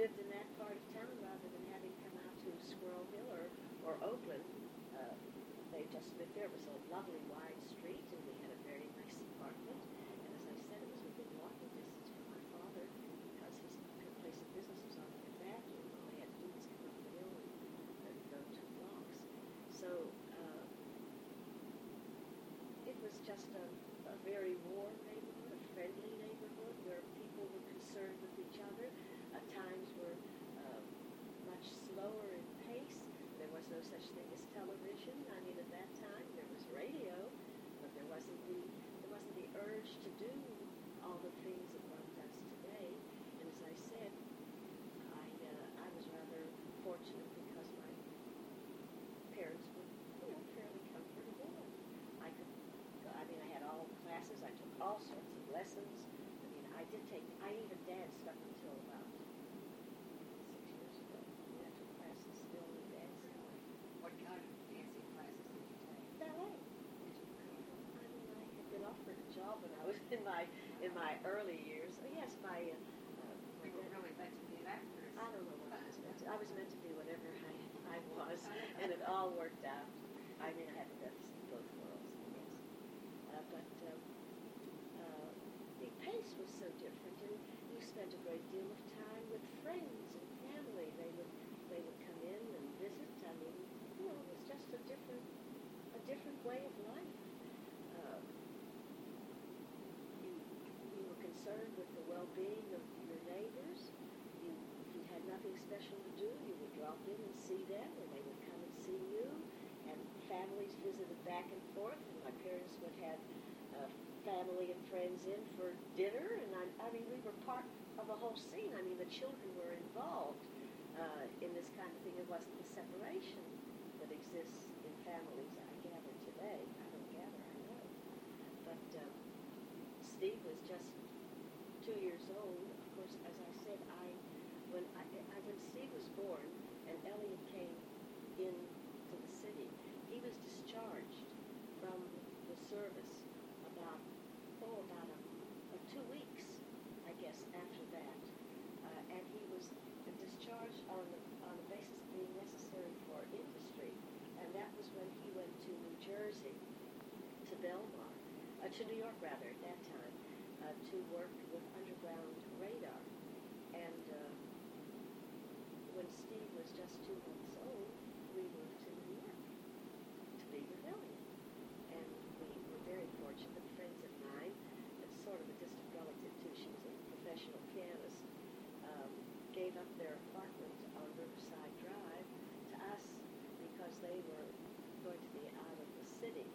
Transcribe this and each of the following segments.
lived in that part of town rather than having come out to Squirrel Hill or Oakland. They just lived there. It was a lovely wide street, and we had a very nice apartment. And as I said, it was within walking distance from my father because his place of business was on Fifth Avenue. All he had to do was come up the hill and go 2 blocks. So it was just a very warm neighborhood, a friendly neighborhood where people were concerned with each other. At times were much slower in pace. There was no such thing as television. I mean, at that time there was radio, but there wasn't the urge to do all the things that one does today. And as I said, I was rather fortunate because my parents were, fairly comfortable. And I had all classes. I took all sorts of lessons. I mean, I even danced up until about 6 years ago. I took classes still in dancing. What kind of dancing classes did you take? Ballet. I had been offered a job when I was in my early years. Oh, yes, You were really meant to be an actress. I don't know what I was meant to. I was meant to be whatever I was, and it all worked out. I mean, I had the best of both worlds, I guess. But the pace was so different, and you spent a great deal of time with friends and family. They would come in and visit. I mean, it was just a different way of life. You were concerned with the well-being of your neighbors. If you had nothing special to do, you would drop in and see them, or they would come and see you. And families visited back and forth. And my parents would have family and friends in for dinner. And I mean, we were part of the whole scene. I mean, the children were involved in this kind of thing. It wasn't the separation that exists in families, I gather, today. I don't gather, I know. But Steve was just 2 years old. Of course, as I said, when Steve was born and Elliot came into the city, he was discharged from the service about 2 weeks, I guess, after that. And he was discharged on the basis of being necessary for industry. And that was when he went to New Jersey, to Belmar, to New York rather, at that time, to work with underground radar. And when Steve was just 2 months old, we moved to New York to be with Elliot. And we were very fortunate. Friends of mine, it's sort of a distant relative too, she was a professional pianist, gave up their apartment on Riverside Drive to us because they were going to be out of the city.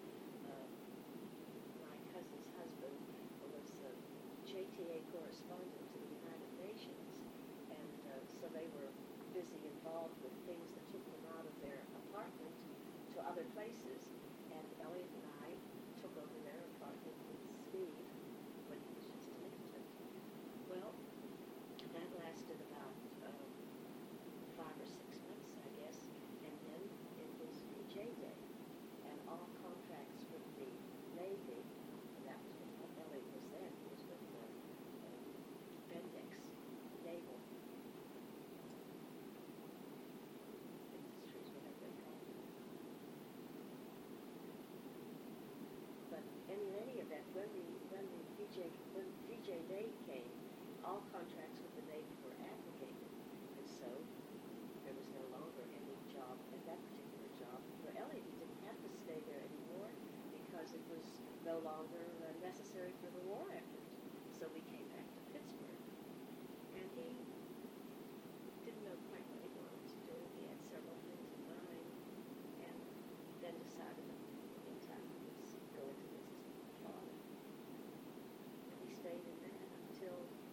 My cousin's husband was a JTA correspondent to the United Nations, and so they were busy involved with things that took them out of their apartment to other places, and Elliot and I took over their apartment with Steve when he was just an infant. Well, that lasted about 5 or 6 months, I guess, and then it was VJ Day, and all contracts with the Navy, and that was what Elliot was then, he was with Bendix Naval Industries, whatever they call it. But in any event, when VJ Day came, all contracts with the Navy were abrogated, and so there was no longer any job at that particular job for Elliot. He didn't have to stay there anymore because it was no longer necessary for the war effort. So we came back to Pittsburgh, and he didn't know quite what he wanted to do. He had several things in mind, and then decided that in time he was going to visit his father. And he stayed in that until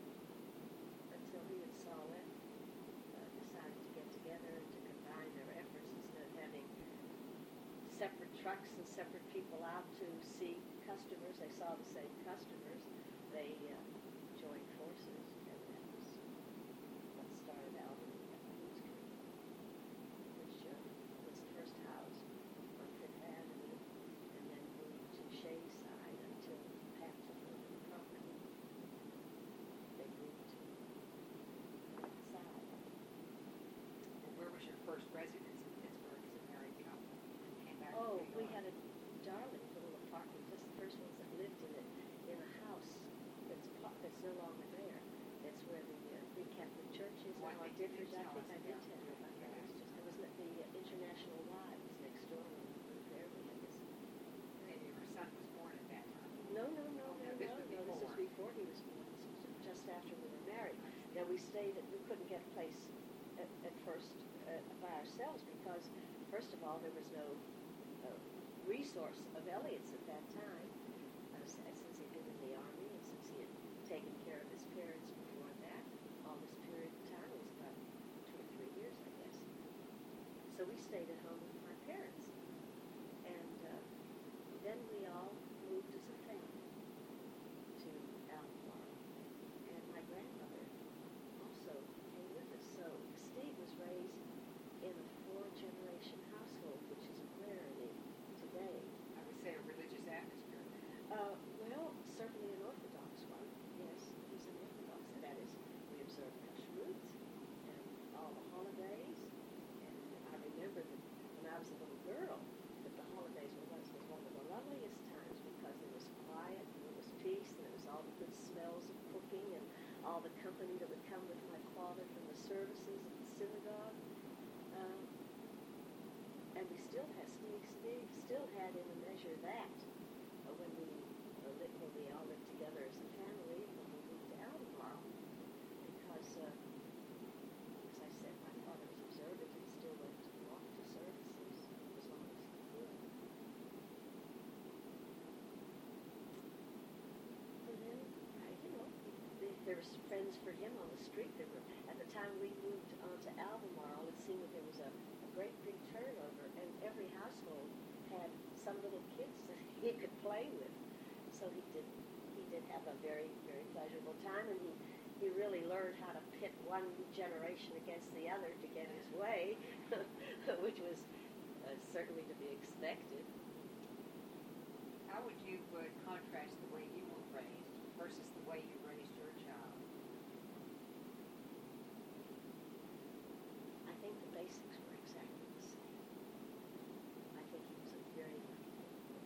he and Solette decided to get together and to combine their efforts instead of having separate trucks and separate people out to see customers. They saw the same customers. They joined forces, and that was what started out in News Company, which was the first house on Fifth Avenue, and then moved to Shayside until Pat took over the property. They moved to the south. first residents in Pittsburgh as a married couple and came back Oh, to New we York. had a darling little apartment, just the first ones that lived in it, in a house that's no longer there. That's where the Greek Catholic Church is Oh, I now. I think did you did I tell think us I did about tell you about that. that. It's just, it wasn't the International Y was next door when we moved there. We had this. And your son was born at that time. No. This was This was before. before he was born. This was just after we were married. Now we couldn't get a place at first by ourselves because, first of all, there was no resource of Elliot's at that time, since he'd been in the Army and since he had taken care of his parents before that. All this period of time was about 2 or 3 years, I guess. So we stayed at home with my parents. And then we all moved as a family to Albemarle. And my grandmother also came with us. So Steve was raised in a 4-generation household, which is a rarity today. I would say a religious atmosphere. Well, certainly an Orthodox one. Yes, he's an Orthodox. That is, we observe Kashrut and all the holidays. And I remember that when I was a little girl, that the holidays was one of the loveliest times because there was quiet and there was peace and there was all the good smells of cooking and all the company that would come with my father from the services at the synagogue. And we still had, Steve still had in a measure that when we all lived together as a family when we moved to Albemarle. Because, as I said, my father was observant and still went to walk to services as long as he could. And then, there was friends for him on the street. There were, at the time we moved on to Albemarle, it seemed that there was a great big turnover, and every household had some little kids that he could play with. So he did have a very, very pleasurable time, and he really learned how to pit one generation against the other to get his way, which was certainly to be expected. How would you contrast the way you were raised versus the way you raised your child? I think the basics were exactly the same. I think he was a very lucky little boy.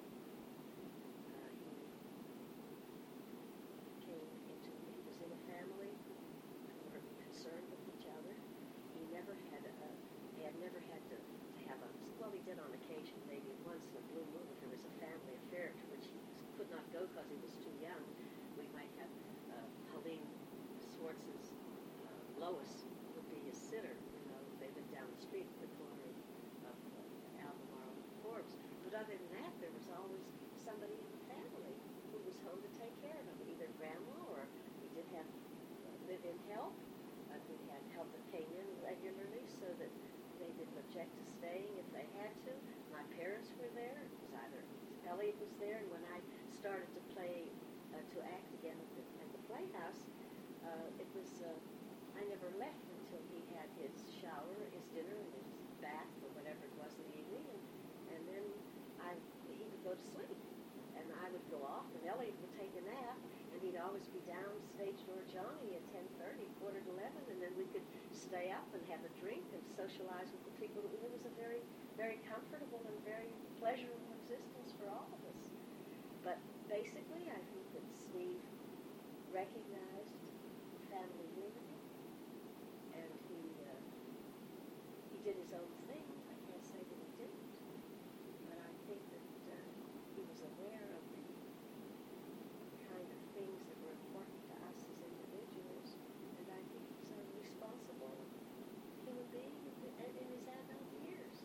He was in a family who were concerned with each other. He had never had to have well, he did on occasion, maybe once in a blue moon, if there was a family affair to which he could not go because he was too young. We might have Helene Swartz's Lois would be his sitter. They lived down the street at the corner of Albemarle and Forbes. But other than that, there was always somebody in the family who was home to take care of him, either grandma or we did have live-in help. We had help that came in regularly so that they didn't object to staying if they had to. My parents were there. It was either Elliot was there, and when I started to play, to act again at the Playhouse, it was, I never left until he had his shower, his dinner, and his bath, or whatever it was in the evening, and then he would go to sleep. And I would go off, and Elliot would take a nap, and he'd always be down stage door Johnny at 10:30, 10:45, and then we could stay up and have a drink and socialize with the people. It was a very, very comfortable and very pleasurable existence for all of us. But basically, I think that Steve recognized family unity, and he did his own thing. I can't say that he didn't, but I think that he was aware of the kind of things that were important to us as individuals, and I think he's a responsible human being in his adult years.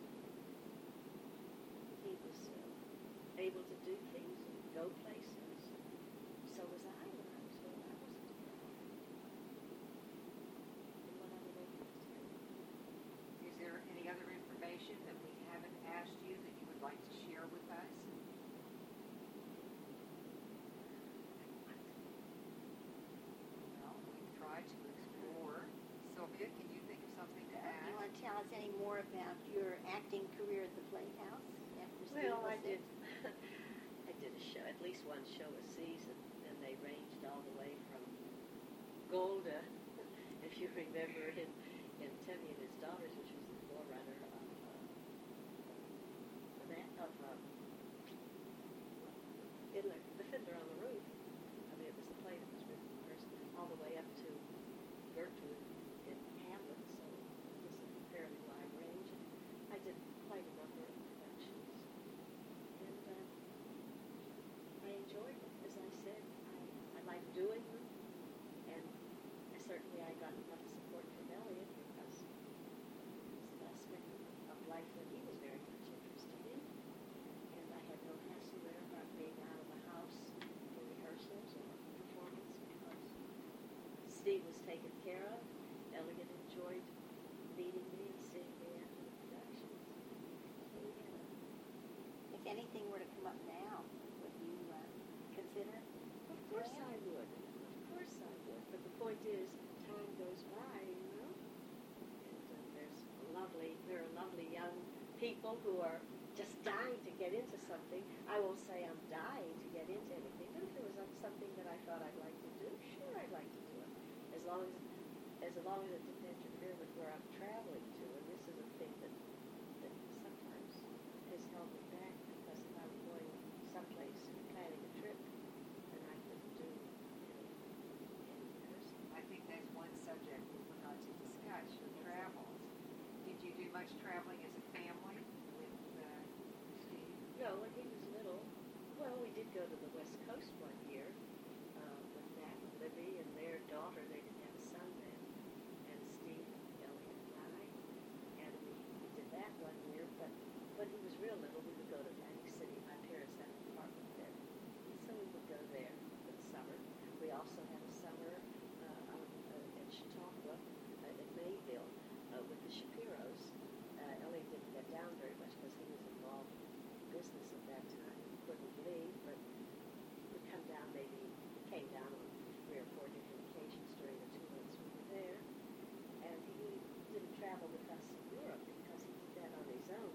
He was able to do things and go places. So was I when I was little. I wasn't deprived in what I would able to do. Is there any other information that we haven't asked you that you would like to share with us? Well, we've tried to explore. Sylvia, can you think of something to Do add? you want to tell us any more about your acting career at the Playhouse after Steve Well, was I did. there? I did a show, at least one show a season, and they ranged all the way from Golda, if you remember, in Temmie and His Daughters, which was the of Fiddler, the Fiddler on the Roof. I mean, it was a play that was written first all the way up to Gertrude in Hamlet, so it was a fairly wide range. And I did quite a number of productions, and I enjoyed it. As I said, I liked doing them, and certainly I got enough support from Elliot because it was an aspect of life that he was very much interested in, and I had no hassle there about being out of the house for rehearsals or performance because Steve was taken care of. Elliot enjoyed meeting me and seeing me after the productions. So we had If anything were to come up now, would you consider? Of course I would. Of course I would. But the point is, time goes by, you know. And there are lovely young people who are just dying to get into something. I won't say I'm dying to get into anything, but if there was something that I thought I'd like to do, sure I'd like to do it. As long as it didn't interfere with where I'm traveling to. And this is a thing that sometimes has held me back because if I were going someplace and planning a trip, then I couldn't do any person. I think that's one subject we forgot to discuss, your travels. Did you do much traveling as a family with Steve? No, when he was little, well, we did go to the West Coast one year with Matt and Libby and their daughter. They didn't have a son then, and Steve, Elliot, and I, and we did that one year. But when he was real little, we would go to Atlantic City. My parents had an apartment there, and so we would go there for the summer. We also had a summer at Chautauqua in Mayville with the Shapiros. Elliot didn't get down very much because he was involved in business at that time. He couldn't leave, but would come down maybe, he came down on 3 or 4 different occasions during the 2 months we were there. And he didn't travel with us in Europe because he did that on his own.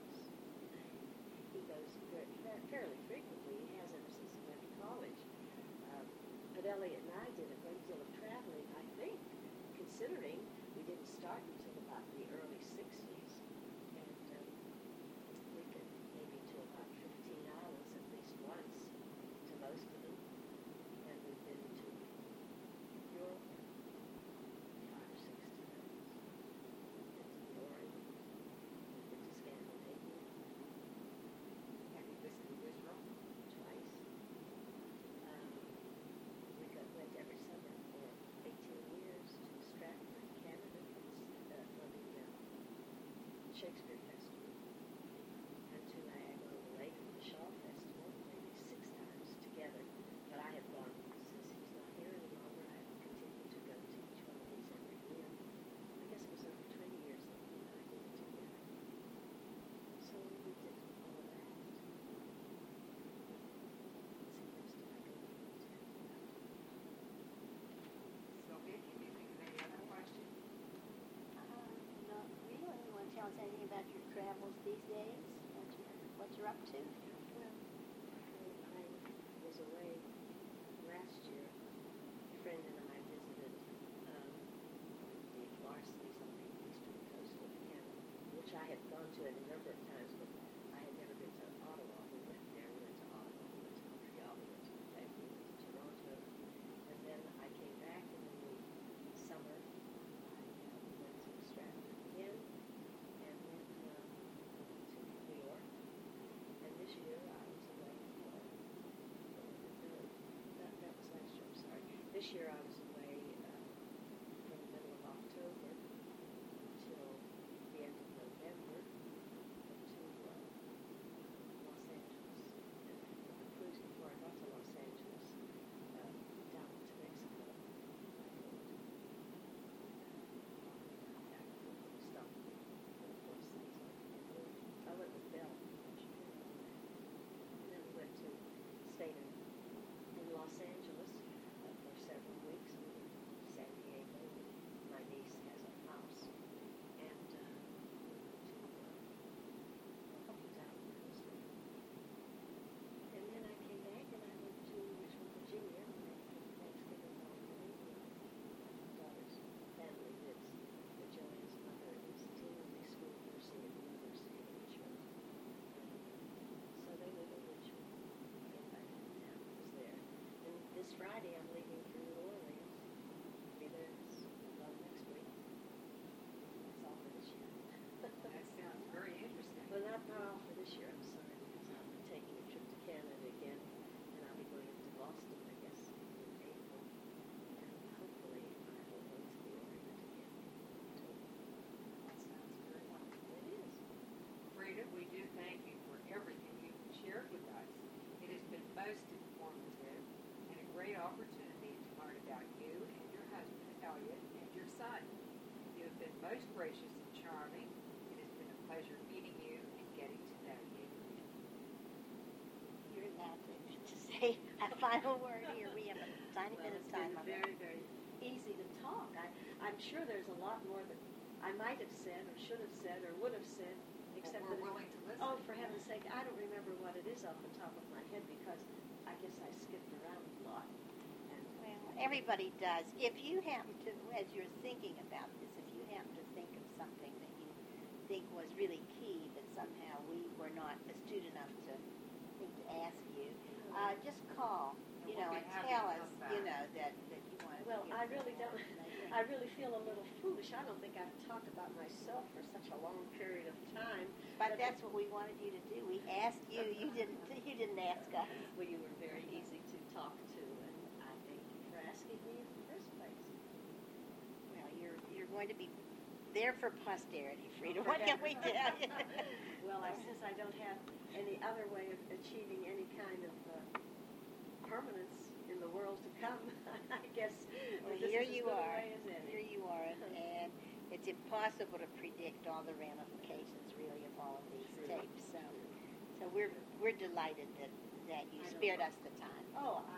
He goes fairly frequently. He has ever since he went to college. But Elliot and I did a great deal of traveling, I think, considering we didn't start until about the early 60s. And we could maybe to about 15 islands at least once, to most of them. And we've been to Europe 5 or 6 times. We've been to Oregon. We've been to Scandinavia Have you visited Israel? twice. We went every summer for 18 years to Stratford, Canada, for the Shakespeare Festival, and to Niagara on the Lake for the Shaw Festival, maybe 6 times together. But I have gone, since he's not here any longer, I have continued to go to each one of these every year. I guess it was over 20 years that he and I did it together. So we did all of that. Sylvia, can you think of any other questions? Not really. You want to tell us anything about your travels these days? What you're up to? Well, I was away last year. A friend and I visited the Larseys on the eastern coast of Canada, which I had gone to a number of times, but I had never been to Ottawa. We went there, we went to Ottawa, we went to Montreal, we went to Quebec, we went to Toronto, and then I came back, and in the summer I went to Stratford again, and then to New York. And this year I was away for, that was last year, I'm sorry. This year I was away from the middle of October until the end of November to Los Angeles. And I cruised before I got to Los Angeles down to Mexico. Stop. And of course, I went with Bill. And then we went to stayed in Los Angeles for several weeks. We were in San Diego. My niece has a house. And we went to a couple towns. And then I came back and I went to Richmond, Virginia. And Thanksgiving holiday. My daughter's family lives. Joanne's mother is dean of the School of Nursing at the University of Richmond. opportunity to learn about you and your husband, Elliot, and your son. You have been most gracious and charming. It has been a pleasure meeting you and getting to know you. You're allowed to say a final word here. We have a tiny bit of It's time. been very, very easy to talk. I'm sure there's a lot more that I might have said or should have said or would have said, except We're that willing to listen. oh, for heaven's sake, I don't remember what it is off the top of my head because I guess I skipped around a lot. And Well, everybody does. If you happen to, as you're thinking about this, if you happen to think of something that you think was really key that somehow we were not astute enough to think to ask you, just call, And you we'll know, be and happy tell to us, come you back. know, that you want to. well, give I some really more don't. information. I really feel a little foolish. I don't think I've talked about myself for such a long period of time. But that's what we wanted you to do. We asked you. You didn't. You didn't ask us. Well, you were very easy to talk to, and I thank you for asking me in the first place. Well, you're going to be there for posterity, Frida. What can we tell you? Well, since I don't have any other way of achieving any kind of permanence in the world to come, I guess Well, this here is as you good a are. way as any. Here you are, and it's impossible to predict all the ramifications, really, of all of these True. tapes. So we're delighted that you I don't spared know. us the time. Oh,